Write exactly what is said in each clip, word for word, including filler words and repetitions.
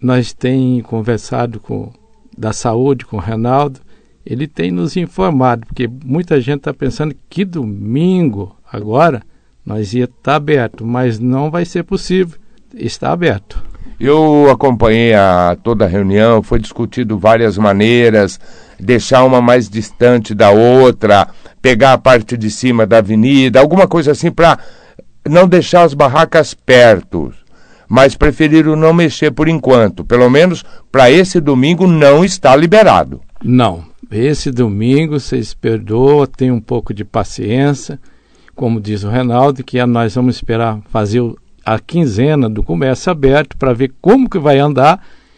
nós temos conversado com da saúde, com o Reinaldo, ele tem nos informado, porque muita gente está pensando que domingo, agora, nós ia estar aberto, mas não vai ser possível, está aberto. Eu acompanhei a, toda a reunião, foi discutido várias maneiras, deixar uma mais distante da outra, pegar a parte de cima da avenida, alguma coisa assim para não deixar as barracas perto, mas preferiram não mexer por enquanto, pelo menos para esse domingo não está liberado. Não, esse domingo vocês perdoam, tenham um pouco de paciência, como diz o Reinaldo, que nós vamos esperar fazer o a quinzena do comércio aberto para ver como que vai andar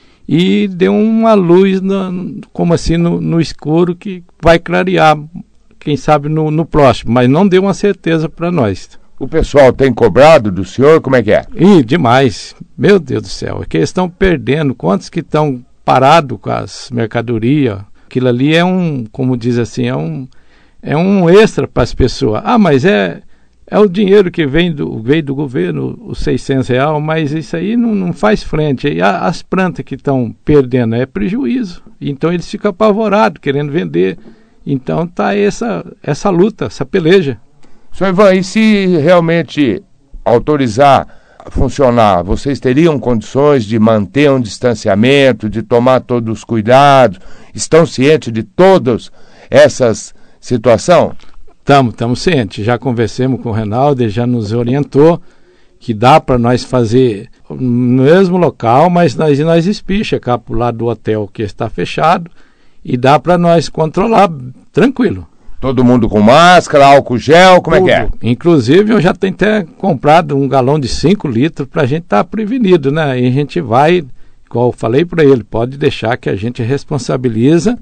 e deu uma luz, na, como assim, no, no escuro, que vai clarear, quem sabe, no, no próximo, mas não deu uma certeza para nós. O pessoal tem cobrado do senhor? Como é que é? Ih, demais. Meu Deus do céu, é que eles estão perdendo. Quantos que estão parados com as mercadorias? Aquilo ali é um, como diz assim, é um, é um extra para as pessoas. Ah, mas é... É o dinheiro que vem do, veio do governo, os seiscentos reais, mas isso aí não, não faz frente. E a, as plantas que estão perdendo é prejuízo. Então eles ficam apavorados, querendo vender. Então está essa, essa luta, essa peleja. Senhor Ivan, e se realmente autorizar a funcionar, vocês teriam condições de manter um distanciamento, de tomar todos os cuidados? Estão cientes de todas essas situações? Estamos, estamos cientes, já conversamos com o Reinaldo, ele já nos orientou que dá para nós fazer no mesmo local, mas nós, nós espicha cá para o lado do hotel que está fechado e dá para nós controlar tranquilo. Todo mundo com máscara, álcool gel, como Tudo. é que é? Inclusive eu já tenho até comprado um galão de cinco litros para a gente estar tá prevenido, né? E a gente vai, igual eu falei para ele, pode deixar que a gente responsabiliza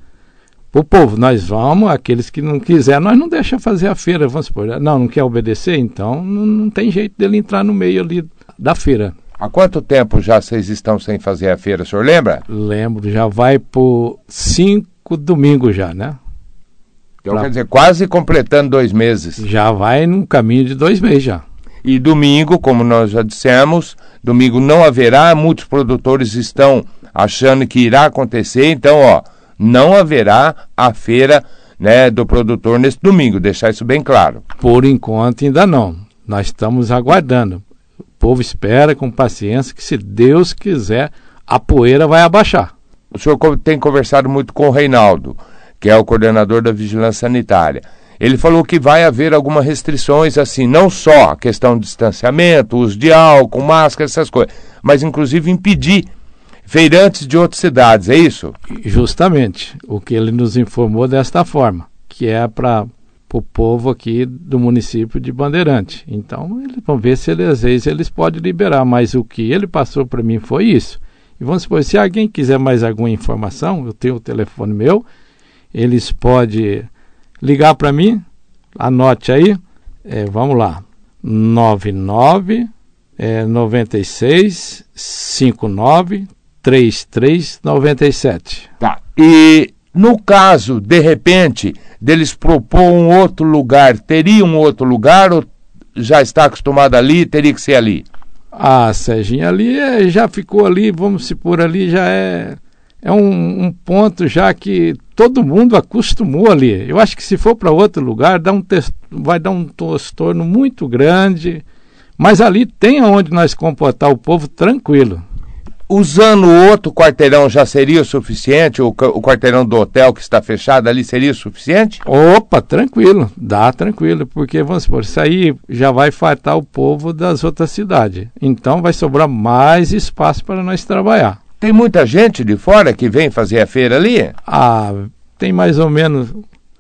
o povo, nós vamos, aqueles que não quiserem, nós não deixamos fazer a feira, vamos supor, não, não quer obedecer, então não, não tem jeito dele entrar no meio ali da feira. Há quanto tempo já vocês estão sem fazer a feira, o senhor lembra? Lembro, já vai por cinco domingos já, né? Então pra... quer dizer, quase completando dois meses. Já vai num caminho de dois meses já. E domingo, como nós já dissemos, domingo não haverá, muitos produtores estão achando que irá acontecer, então, ó, não haverá a feira, né, do produtor nesse domingo, deixar isso bem claro. Por enquanto ainda não, nós estamos aguardando. O povo espera com paciência que, se Deus quiser, a poeira vai abaixar. O senhor tem conversado muito com o Reinaldo, que é o coordenador da Vigilância Sanitária. Ele falou que vai haver algumas restrições, assim, não só a questão de distanciamento, uso de álcool, máscara, essas coisas, mas inclusive impedir feirantes de outras cidades, é isso? Justamente, o que ele nos informou desta forma, que é para o povo aqui do município de Bandeirante. Então, eles vão ver se ele, às vezes eles podem liberar, mas o que ele passou para mim foi isso. E vamos supor, se alguém quiser mais alguma informação, eu tenho o telefone meu, eles podem ligar para mim, anote aí, é, vamos lá, nove nove, é, noventa e seis, cinquenta e nove, trinta e três noventa e sete. Tá. E no caso, de repente, deles propor um outro lugar, teria um outro lugar ou já está acostumado ali, teria que ser ali? Ah, Serginho, ali é, já ficou ali, vamos se pôr ali, já é, é um, um ponto já que todo mundo acostumou ali. Eu acho que se for para outro lugar, dá um tes- vai dar um transtorno muito grande, mas ali tem onde nós comportar o povo tranquilo. Usando outro quarteirão já seria o suficiente? O, o quarteirão do hotel que está fechado ali seria o suficiente? Opa, tranquilo, dá tranquilo, porque vamos supor, isso aí já vai fartar o povo das outras cidades. Então vai sobrar mais espaço para nós trabalhar. Tem muita gente de fora que vem fazer a feira ali? Ah, tem mais ou menos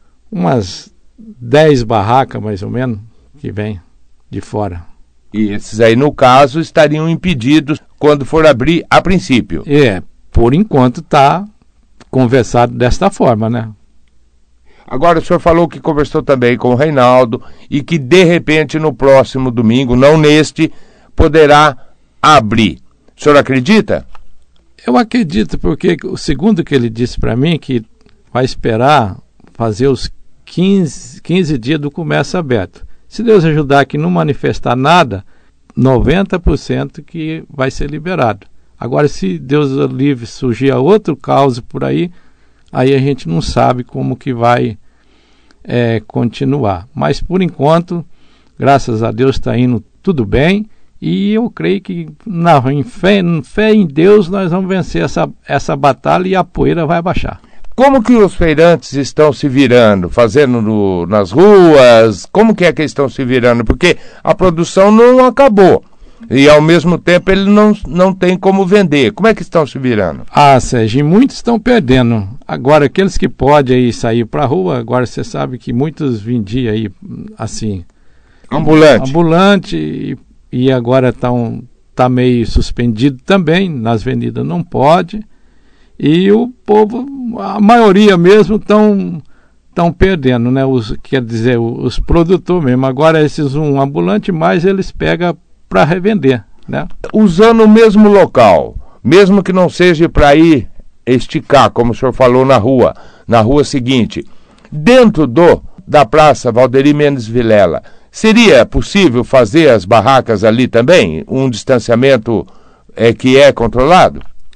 umas dez barracas, mais ou menos, que vem de fora. E esses aí, no caso, estariam impedidos quando for abrir a princípio. É, por enquanto está conversado desta forma, né? Agora, o senhor falou que conversou também com o Reinaldo e que, de repente, no próximo domingo, não neste, poderá abrir. O senhor acredita? Eu acredito, porque o segundo que ele disse para mim, que vai esperar fazer os quinze, quinze dias do comércio aberto. Se Deus ajudar que não manifestar nada, noventa por cento que vai ser liberado. Agora, se Deus livre surgir outro caos por aí, aí a gente não sabe como que vai é, continuar. Mas, por enquanto, graças a Deus está indo tudo bem, e eu creio que na, em, fé, em fé em Deus nós vamos vencer essa, essa batalha e a poeira vai baixar. Como que os feirantes estão se virando? Fazendo no, nas ruas? Como que é que estão se virando? Porque a produção não acabou. E, ao mesmo tempo, ele não, não tem como vender. Como é que estão se virando? Ah, Sérgio, muitos estão perdendo. Agora, aqueles que podem aí sair para a rua, agora você sabe que muitos vendiam aí, assim... Ambulante. Ambulante, e, e agora está um, tá meio suspendido também, nas avenidas não pode. E o povo, a maioria mesmo, estão estão perdendo, né? Os, quer dizer, os produtores mesmo. Agora, esses um ambulante mais, eles pegam para revender, né? Usando o mesmo local, mesmo que não seja para ir esticar, como o senhor falou, na rua, na rua seguinte, dentro do da Praça Valderi Mendes Vilela, seria possível fazer as barracas ali também? Um distanciamento é, que é controlado?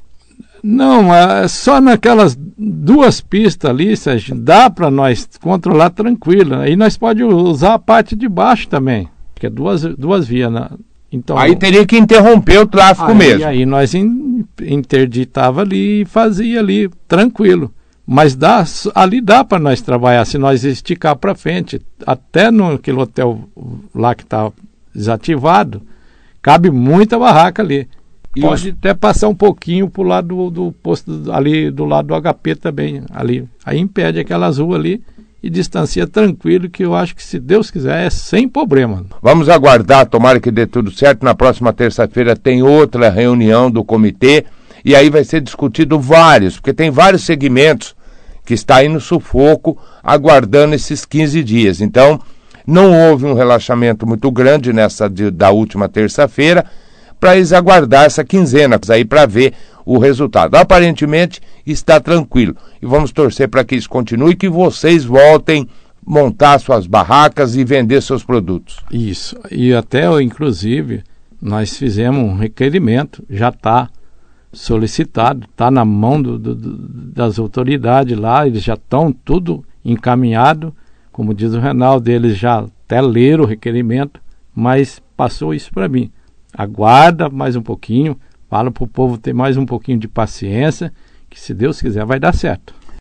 Não, é só naquelas duas pistas ali, Sérgio, dá para nós controlar tranquilo. Aí nós podemos usar a parte de baixo também, que é duas, duas vias, né? Então, aí teria que interromper o tráfego aí, mesmo. Aí nós in, interditava ali e fazia ali, tranquilo. Mas dá, ali dá para nós trabalhar, se nós esticar para frente. Até naquele hotel lá que está desativado, cabe muita barraca ali. E pode os... até passar um pouquinho para o lado do, do posto, ali do lado do H P também. Ali. Aí impede aquelas ruas ali e distancia tranquilo, que eu acho que, se Deus quiser, é sem problema. Vamos aguardar, tomara que dê tudo certo. Na próxima terça-feira tem outra reunião do comitê, e aí vai ser discutido vários, porque tem vários segmentos que está aí no sufoco, aguardando esses quinze dias. Então, não houve um relaxamento muito grande nessa de, da última terça-feira, para eles aguardar essa quinzena aí para ver o resultado. Aparentemente está tranquilo, e vamos torcer para que isso continue e que vocês voltem a montar suas barracas e vender seus produtos. Isso, e até inclusive nós fizemos um requerimento, já está solicitado, está na mão do, do, das autoridades lá, eles já estão tudo encaminhado, como diz o Reinaldo, eles já até leram o requerimento, mas passou isso para mim. Aguarda mais um pouquinho, fala para o povo ter mais um pouquinho de paciência, que, se Deus quiser, vai dar certo.